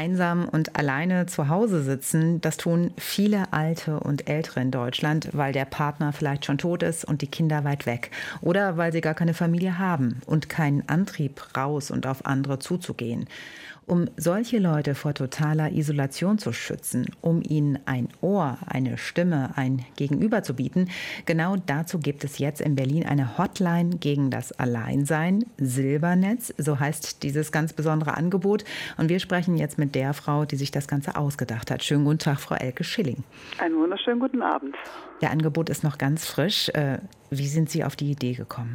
Einsam und alleine zu Hause sitzen, das tun viele Alte und Ältere in Deutschland, weil der Partner vielleicht schon tot ist und die Kinder weit weg. Oder weil sie gar keine Familie haben und keinen Antrieb, raus und auf andere zuzugehen. Um solche Leute vor totaler Isolation zu schützen, um ihnen ein Ohr, eine Stimme, ein Gegenüber zu bieten, genau dazu gibt es jetzt in Berlin eine Hotline gegen das Alleinsein, Silbernetz, so heißt dieses ganz besondere Angebot. Und wir sprechen jetzt mit der Frau, die sich das Ganze ausgedacht hat. Schönen guten Tag, Frau Elke Schilling. Einen wunderschönen guten Abend. Der Angebot ist noch ganz frisch. Wie sind Sie auf die Idee gekommen?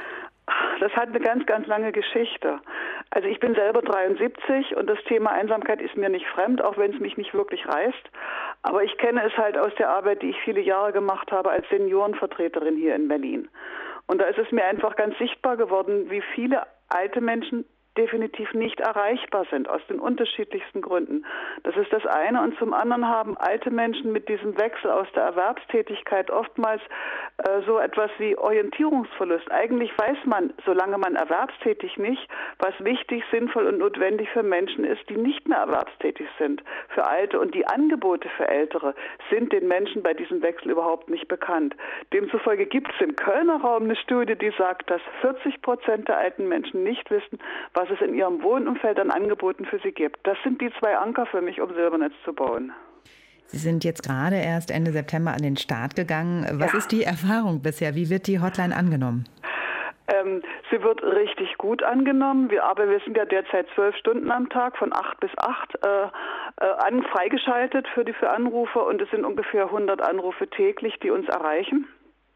Das hat eine ganz, ganz lange Geschichte. Also ich bin selber 73 und das Thema Einsamkeit ist mir nicht fremd, auch wenn es mich nicht wirklich reißt. Aber ich kenne es halt aus der Arbeit, die ich viele Jahre gemacht habe als Seniorenvertreterin hier in Berlin. Und da ist es mir einfach ganz sichtbar geworden, wie viele alte Menschen definitiv nicht erreichbar sind, aus den unterschiedlichsten Gründen. Das ist das eine. Und zum anderen haben alte Menschen mit diesem Wechsel aus der Erwerbstätigkeit oftmals so etwas wie Orientierungsverlust. Eigentlich weiß man, solange man erwerbstätig nicht, was wichtig, sinnvoll und notwendig für Menschen ist, die nicht mehr erwerbstätig sind, für Alte. Und die Angebote für Ältere sind den Menschen bei diesem Wechsel überhaupt nicht bekannt. Demzufolge gibt es im Kölner Raum eine Studie, die sagt, dass 40% der alten Menschen nicht wissen, was es in ihrem Wohnumfeld an Angeboten für sie gibt. Das sind die zwei Anker für mich, um Silbernetz zu bauen. Sie sind jetzt gerade erst Ende September an den Start gegangen. Was ist die Erfahrung bisher? Wie wird die Hotline angenommen? Sie wird richtig gut angenommen. Wir sind ja derzeit 12 Stunden am Tag von 8 bis 8 freigeschaltet für Anrufe und es sind ungefähr 100 Anrufe täglich, die uns erreichen,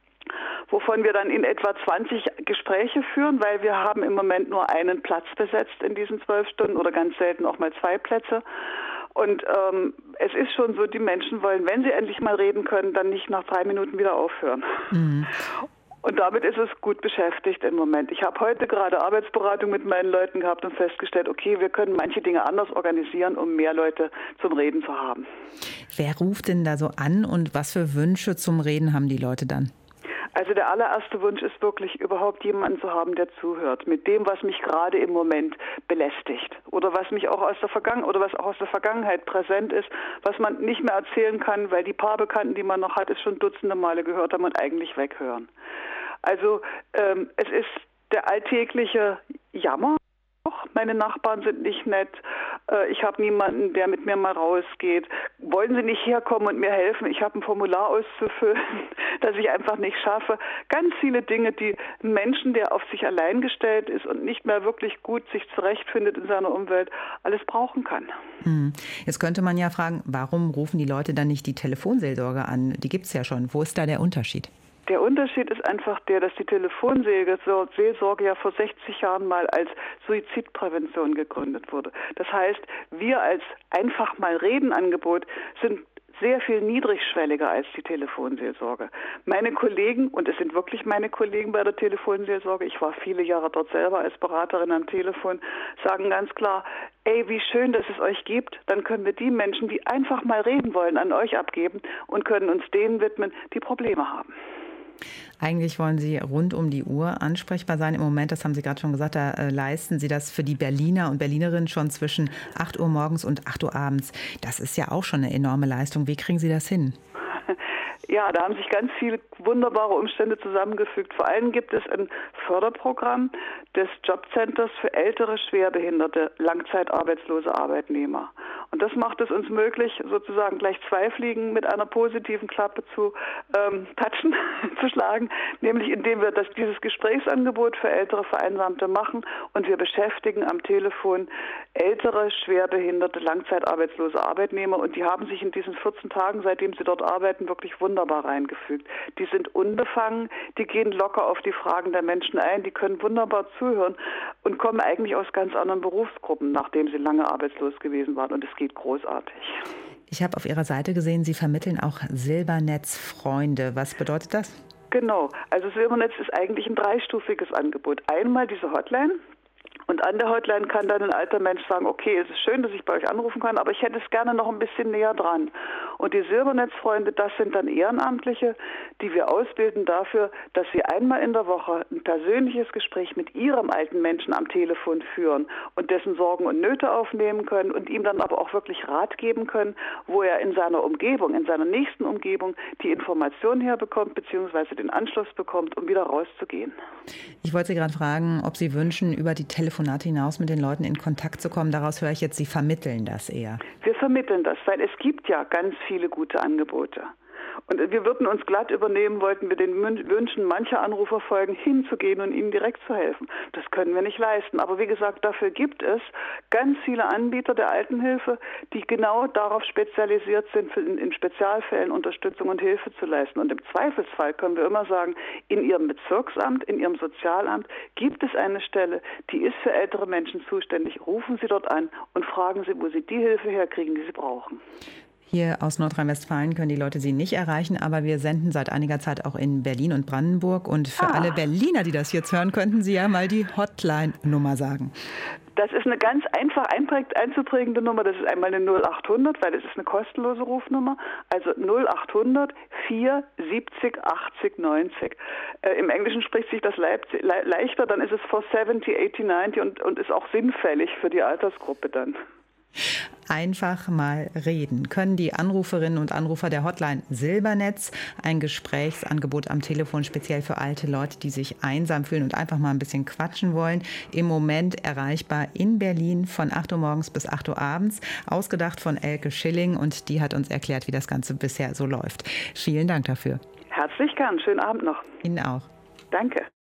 wovon wir dann in etwa 20 Gespräche führen, weil wir haben im Moment nur einen Platz besetzt in diesen 12 Stunden oder ganz selten auch mal 2 Plätze. Und es ist schon so, die Menschen wollen, wenn sie endlich mal reden können, dann nicht nach 3 Minuten wieder aufhören. Mhm. Und damit ist es gut beschäftigt im Moment. Ich habe heute gerade Arbeitsberatung mit meinen Leuten gehabt und festgestellt, okay, wir können manche Dinge anders organisieren, um mehr Leute zum Reden zu haben. Wer ruft denn da so an und was für Wünsche zum Reden haben die Leute dann? Also der allererste Wunsch ist wirklich, überhaupt jemanden zu haben, der zuhört, mit dem, was mich gerade im Moment belästigt oder was mich auch aus der Vergangenheit präsent ist, was man nicht mehr erzählen kann, weil die paar Bekannten, die man noch hat, es schon dutzende Male gehört haben und eigentlich weghören. Also es ist der alltägliche Jammer. Meine Nachbarn sind nicht nett, ich habe niemanden, der mit mir mal rausgeht. Wollen Sie nicht herkommen und mir helfen? Ich habe ein Formular auszufüllen, das ich einfach nicht schaffe. Ganz viele Dinge, die ein Menschen, der auf sich allein gestellt ist und nicht mehr wirklich gut sich zurechtfindet in seiner Umwelt, alles brauchen kann. Jetzt könnte man ja fragen, warum rufen die Leute dann nicht die Telefonseelsorge an? Die gibt es ja schon. Wo ist da der Unterschied? Der Unterschied ist einfach der, dass die Telefonseelsorge ja vor 60 Jahren mal als Suizidprävention gegründet wurde. Das heißt, wir als einfach mal Redenangebot sind sehr viel niedrigschwelliger als die Telefonseelsorge. Meine Kollegen, und es sind wirklich meine Kollegen bei der Telefonseelsorge, ich war viele Jahre dort selber als Beraterin am Telefon, sagen ganz klar, ey, wie schön, dass es euch gibt, dann können wir die Menschen, die einfach mal reden wollen, an euch abgeben und können uns denen widmen, die Probleme haben. Eigentlich wollen Sie rund um die Uhr ansprechbar sein. Im Moment, das haben Sie gerade schon gesagt, da leisten Sie das für die Berliner und Berlinerinnen schon zwischen 8 Uhr morgens und 8 Uhr abends. Das ist ja auch schon eine enorme Leistung. Wie kriegen Sie das hin? Ja, da haben sich ganz viele wunderbare Umstände zusammengefügt. Vor allem gibt es ein Förderprogramm des Jobcenters für ältere, schwerbehinderte, langzeitarbeitslose Arbeitnehmer. Und das macht es uns möglich, sozusagen gleich 2 Fliegen mit einer positiven Klappe zu zu schlagen, nämlich indem wir dieses Gesprächsangebot für ältere Vereinsamte machen und wir beschäftigen am Telefon ältere, schwerbehinderte, langzeitarbeitslose Arbeitnehmer und die haben sich in diesen 14 Tagen, seitdem sie dort arbeiten, wirklich wunderbar reingefügt. Die sind unbefangen, die gehen locker auf die Fragen der Menschen ein, die können wunderbar zuhören und kommen eigentlich aus ganz anderen Berufsgruppen, nachdem sie lange arbeitslos gewesen waren und es geht großartig. Ich habe auf Ihrer Seite gesehen, Sie vermitteln auch Silbernetz-Freunde. Was bedeutet das? Genau, also Silbernetz ist eigentlich ein 3-stufiges Angebot. Einmal diese Hotline, Und an der Hotline kann dann ein alter Mensch sagen, okay, es ist schön, dass ich bei euch anrufen kann, aber ich hätte es gerne noch ein bisschen näher dran. Und die Silbernetzfreunde, das sind dann Ehrenamtliche, die wir ausbilden dafür, dass sie einmal in der Woche ein persönliches Gespräch mit ihrem alten Menschen am Telefon führen und dessen Sorgen und Nöte aufnehmen können und ihm dann aber auch wirklich Rat geben können, wo er in seiner Umgebung, in seiner nächsten Umgebung die Informationen herbekommt bzw. den Anschluss bekommt, um wieder rauszugehen. Ich wollte Sie gerade fragen, ob Sie wünschen, über die Telefonate hinaus mit den Leuten in Kontakt zu kommen. Daraus höre ich jetzt, Sie vermitteln das eher. Wir vermitteln das, weil es gibt ja ganz viele gute Angebote. Und wir würden uns glatt übernehmen, wollten wir den Wünschen mancher Anrufer folgen, hinzugehen und ihnen direkt zu helfen. Das können wir nicht leisten. Aber wie gesagt, dafür gibt es ganz viele Anbieter der Altenhilfe, die genau darauf spezialisiert sind, in Spezialfällen Unterstützung und Hilfe zu leisten. Und im Zweifelsfall können wir immer sagen, in Ihrem Bezirksamt, in Ihrem Sozialamt gibt es eine Stelle, die ist für ältere Menschen zuständig. Rufen Sie dort an und fragen Sie, wo Sie die Hilfe herkriegen, die Sie brauchen. Hier aus Nordrhein-Westfalen können die Leute Sie nicht erreichen, aber wir senden seit einiger Zeit auch in Berlin und Brandenburg. Und für alle Berliner, die das jetzt hören, könnten Sie ja mal die Hotline-Nummer sagen. Das ist eine ganz einfach einzuprägende Nummer. Das ist einmal eine 0800, weil das ist eine kostenlose Rufnummer. Also 0800 470 80 90. Im Englischen spricht sich das leichter, dann ist es for 70, 80, 90 und ist auch sinnfällig für die Altersgruppe dann. Einfach mal reden. Können die Anruferinnen und Anrufer der Hotline Silbernetz, ein Gesprächsangebot am Telefon speziell für alte Leute, die sich einsam fühlen und einfach mal ein bisschen quatschen wollen, im Moment erreichbar in Berlin von 8 Uhr morgens bis 8 Uhr abends, ausgedacht von Elke Schilling, und die hat uns erklärt, wie das Ganze bisher so läuft. Vielen Dank dafür. Herzlich gern. Schönen Abend noch. Ihnen auch. Danke.